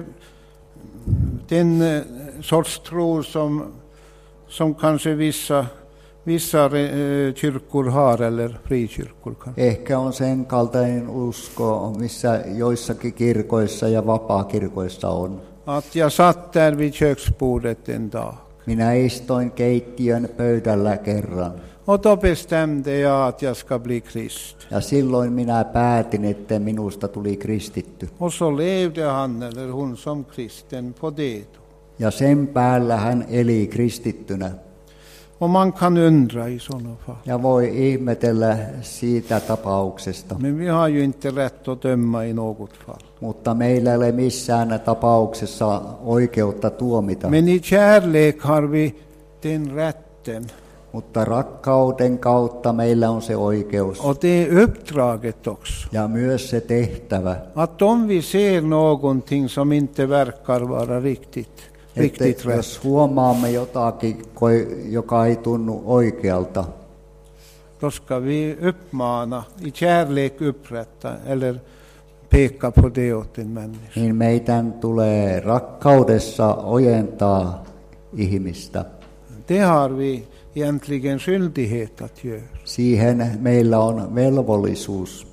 den sorts tro som, som kanske vissa, vissa kyrkor har, eller frikyrkor kanske. Ehkä on sen kaltainen usko, missä joissakin kirkoissa ja vapaakirkoissa on. Att jag satt där vid köksbordet en dag. Minä istuin keittiön pöydällä kerran. Och då bestämde jag att jag ska bli krist. Ja silloin minä päätin, että minusta tuli kristitty. Och så levde han eller hon som kristen på det. Ja sen päällä hän eli kristittynä. Och man kan undra i sådana fall. Ja voi ihmetellä siitä tapauksesta. Men vi har ju inte rätt att döma i något fall. Mutta meillä ei ole missään tapauksessa oikeutta tuomita. Men i kärlek har vi den rätten. Mutta rakkauden kautta meillä on se oikeus. Och det är uppdraget också. Ja myös se tehtävä. Att om vi ser någonting som inte verkar vara riktigt, riktigt että rätt. Jos huomaamme jotakin, joka ei tunnu oikealta, då ska vi uppmana, i kärlek upprätta eller peka på det åt en människa. Niin meidän tulee rakkaudessa ojentaa ihmistä. Det har vi egentligen skyldighet att göra. Siihen meillä on velvollisuus.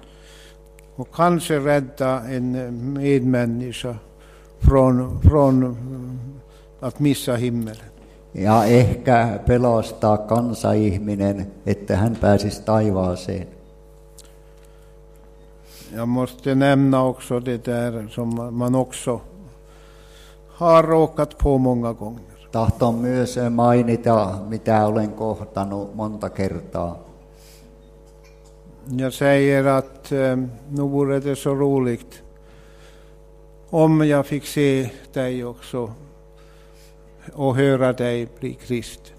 Och kanske rädda en medmänniska från, från att missa himmelen. Ja ehkä pelastaa kansaihminen, että hän pääsisi taivaaseen. Jag måste nämna också det där som man också har råkat på många gånger. Tahton myös mainita, mitä olen kohtanut monta kertaa. Jag säger att eh, nu vore det så roligt om jag fick se dig också och höra dig bli kristen.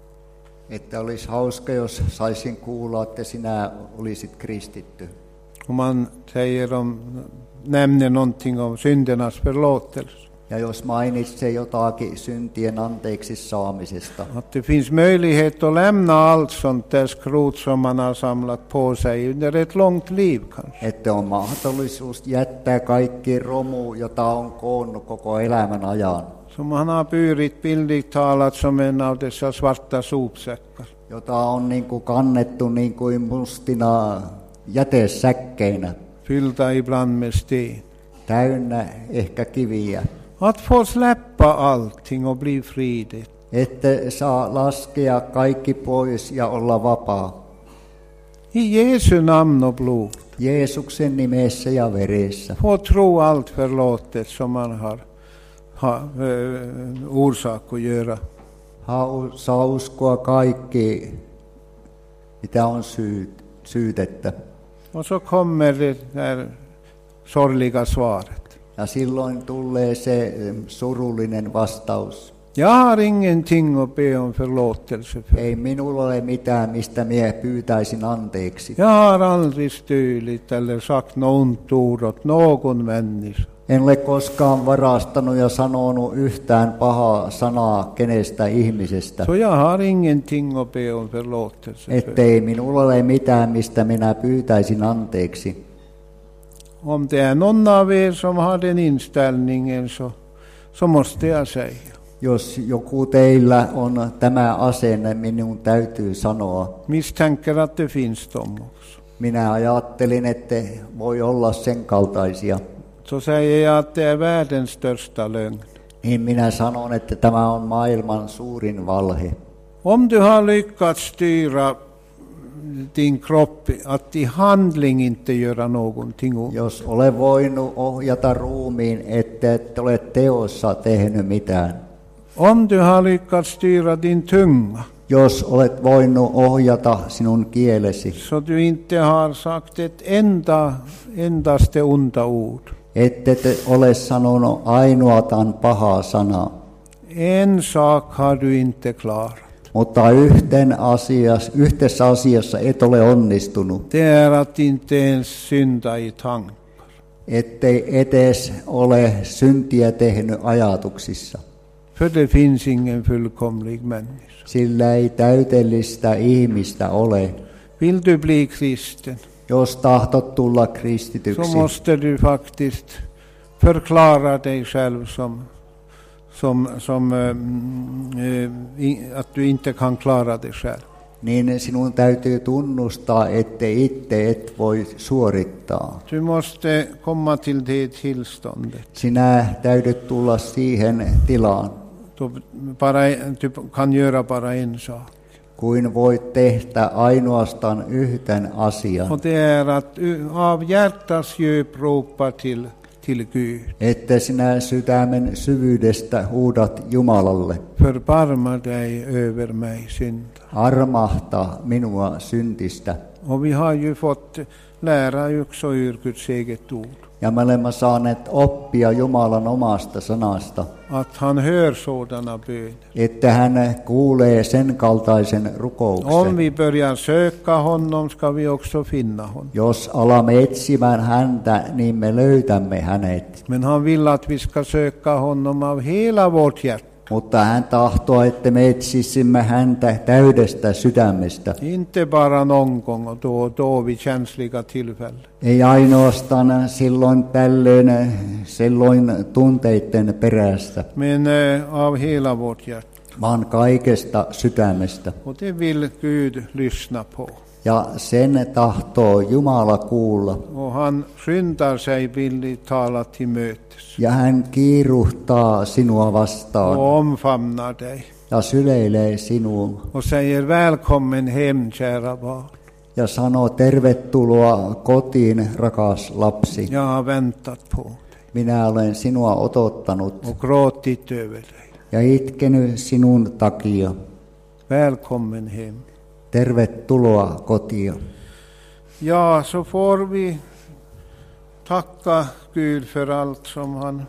Että olisi hauska, jos saisin kuulla, että sinä olisit kristitty. Om man säger om, nämner någonting om syndernas förlåtelse. Ja jos mainitsee jotakin syntien anteeksi saamisesta. Att det finns möjlighet att lämna allt sånt där skrot som man har samlat på sig under ett långt liv kanske. Että on mahdollisuus jättää kaikki romu, jota on koonnut koko elämän ajan. Som man har burit bildligt talat som en av dessa svarta sopsäckar. Jota on niin kuin kannettu niin kuin mustina jätesäkkeinä. Fyllda ibland med sten. Täynnä ehkä kiviä. Att få släppa allting och bli fri. Että saa laskea kaikki pois ja olla vapaa. I Jesu namn och blod. Jeesuksen nimessä ja veressä. Få tro allt förlåtet som man har, har äh, orsak att göra. Ha, saa uskoa kaikki, mitä on syyt, syytettä. Och så kommer det där sorgliga svaret. Ja silloin tulee se surullinen vastaus. Jag har ingenting att be om förlåtelse för. Ei minulla ole mitään, mistä minä pyytäisin anteeksi. Jag har aldrig stulit eller sagt något ont ord åt någon människa. En ole koskaan varastanut ja sanonut yhtään pahaa sanaa kenestä ihmisestä. Så jag har ingenting att be om förlåtelse för. Ettei minulla ole mitään, mistä minä pyytäisin anteeksi. Om det är någon av er som har den inställningen så, så måste jag säga. Jos joku teillä on tämä asenne, minun täytyy sanoa. Misstänker att det finns dem också. Minä ajattelin, että voi olla sen kaltaisia. Så säger jag att det är världens största lögn. Niin minä sanon, että tämä on maailman suurin valhe. Om du har lyckats styra din kropp att i handling inte göra någonting ont. Jos ole voinut ohjata ruumiin, että et ole teossa tehnyt mitään. Om du har lyckats styra din tunga. jos olet voinut ohjata sinun kielesi, så du inte har sagt ett enda, endaste onda ord. ette te ole sanonut ainoatan pahaa sanaa. En sak har du inte klarat. Mutta yhten asias, yhtessä asiassa et ole onnistunut, Det är att inte ens synda i tankar. ettei edes ole syntiä tehnyt ajatuksissa. För det finns ingen fullkomlig människa. Sillä ei täytellistä ihmistä ole. Vill du bli kristen, Jos tahtot tulla så kristityksi, måste du faktiskt förklara dig själv som, som, som äh, i, att du inte kan klara dig själv. niin sinun täytyy tunnustaa, ettei itse et voi suorittaa. Du måste komma till det tillståndet. Sinä täytyt tulla siihen tilaan, Då bara, du kan göra bara en sak. kuin voit tehdä ainoastaan yhden asian, Och det är att av hjärtats djup ropa till, till Gud. että sinä sydämen syvyydestä huudat Jumalalle. Förbarma dig över mig synd. Armahta minua syntistä. Och vi har ju fått lära också ur Guds eget ord. Ja me olemme saaneet oppia Jumalan omasta sanasta, Att han hör sådana böner. että hän kuulee sen kaltaisen Om rukouksen. vi börjar söka honom ska vi också finna honom. Jos alamme etsimään häntä, niin me löytämme hänet. Men han vill att vi ska söka honom av hela vårt hjärta. Mutta hän tahtoo, että me etsisimme häntä täydestä sydämestä. Inte bara någon gång och då och då vid känsliga tillfällen. Ei ainoastaan silloin tällöin, silloin tunteiden perästä, Men eh, av hela vårt hjärta. vaan kaikesta sydämestä. Och det vill Gud lyssna på. Ja sen tahtoo Jumala kuulla. Och han skyndar sig bildligt talat till mötes. Ja hän kiiruhtaa sinua vastaan Och omfamnar dig. ja syleilee sinuun Och säger välkommen hem kära barn. ja sanoo tervetuloa kotiin, rakas lapsi. Jag har väntat på dig. Minä olen sinua odottanut Och gråtit över dig. ja itkenyt sinun takia. Välkommen hem. Tervetuloa kotiin. Ja, så får vi tacka Gud för allt som han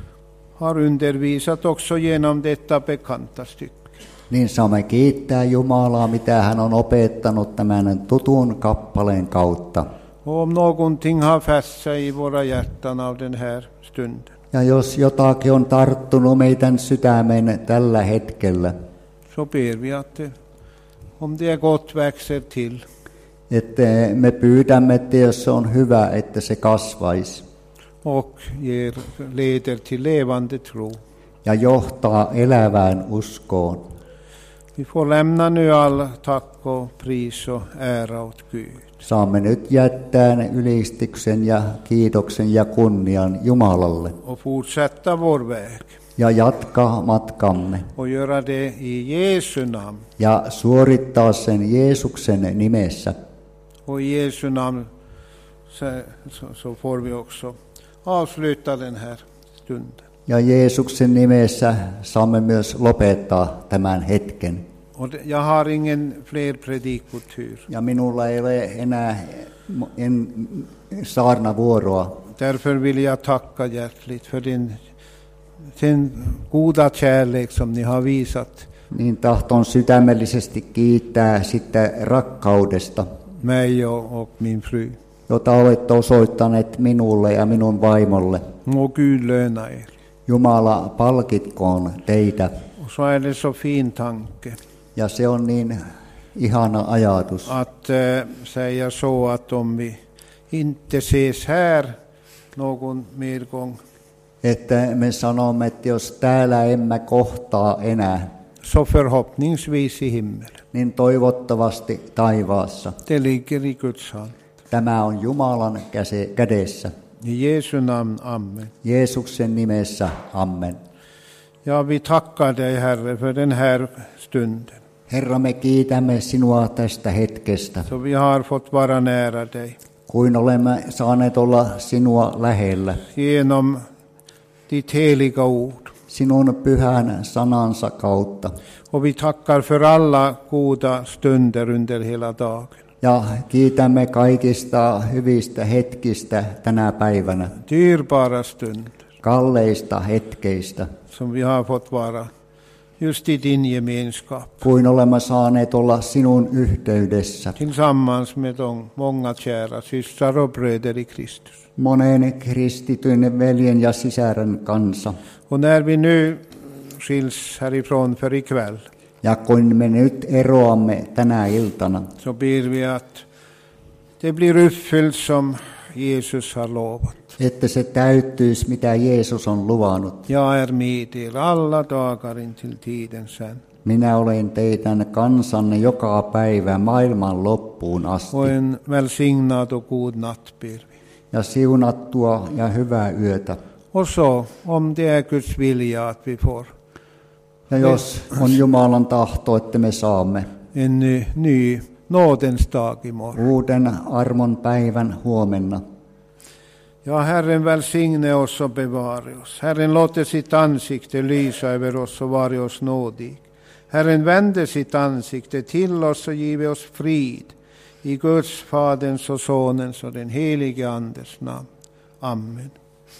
har undervisat också genom detta bekanta stycke. Niin saamme kiittää Jumalaa, mitä hän on opettanut tämän tutun kappaleen kautta. Och om någonting har fäst sig i våra hjärtan av den här stunden, Ja jos jotakin on tarttunut meidän sydämen tällä hetkellä, så ber vi att det, om det är gott, växer till. että me pyydämme, että jos se on hyvä, että se kasvaisi Och ger, leder till levande tro. ja johtaa elävään uskoon. Vi får lämna nu all tack och pris och ära åt Gud. Saamme nyt jättää ylistyksen ja kiitoksen ja kunnian Jumalalle Och fortsätta vår väg. ja jatkaa matkamme Och göra det i Jesu namn. ja suorittaa sen Jeesuksen nimessä. Och i Jesu namn så, så, så får vi också avsluta den här stunden. Ja Jeesuksen nimessä saamme myös lopettaa tämän hetken. Och det, jag har ingen fler predikotur. Ja minulla ei ole enää en, saarnavuoroa. Därför vill jag tacka hjärtligt för din, den goda kärlek som ni har visat Niin tahton sydämellisesti kiittää sitten rakkaudesta, mig och, och min fru. jota olette osoittaneet minulle ja minun vaimolle. Må Gud löna er. Jumala palkitkoon teitä. Och så är det så fin tanke Ja se on niin ihana ajatus, att äh, säga så att om vi inte ses här någon mer gång, että me sanomme, että jos täällä emme kohtaa enää, så förhoppningsvis i himmel. niin toivottavasti taivaassa. Det ligger i Guds hand. Tämä on Jumalan käse, kädessä. I Jesu namn, amen. Jeesuksen nimessä, amen. Ja, vi tackar dig, Herre, för den här stunden. Herra, me kiitämme sinua tästä hetkestä, Så vi har fått vara nära dig. kuin olemme saaneet olla sinua lähellä. Genom ditt heliga ord. sinun pyhän sanansa kautta. Och vi tackar för alla goda stunder under hela dagen. Ja kiitämme kaikista hyvistä hetkistä tänä päivänä. Dyrbara stunder. Kalleista hetkeistä. Som vi har fått vara just i din gemenskap. Kuin olemme saaneet olla sinun yhteydessä. Tillsammans med de många kära systrar och bröder i Kristus. Monen kristityn veljen ja sisaren kanssa. Och när vi nu skiljs härifrån för ikväll. Ja kun me nyt eroamme tänä iltana. Så ber vi att det blir uppfyllt som Jesus har lovat. Että se täyttyisi, mitä Jeesus on luvannut. Jag är med er alla dagar intill tidens ände. Minä olen teidän kansanne joka päivä maailman loppuun asti. Och en välsignad och god natt ber vi. Ja siunattua ja hyvää yötä. Och så, om det är Guds vilja att vi får. Ja jos on Jumalan tahto, että me saamme. En ny, ny nådens dag imorgon. Uuden armon päivän huomenna. Ja, Herren välsigne oss och bevare oss. Herren låter sitt ansikte lysa över oss och vare oss nådig. Herren vände sitt ansikte till oss och give oss frid. I Guds, Faderns och Sonens och den helige Andes namn. Amen.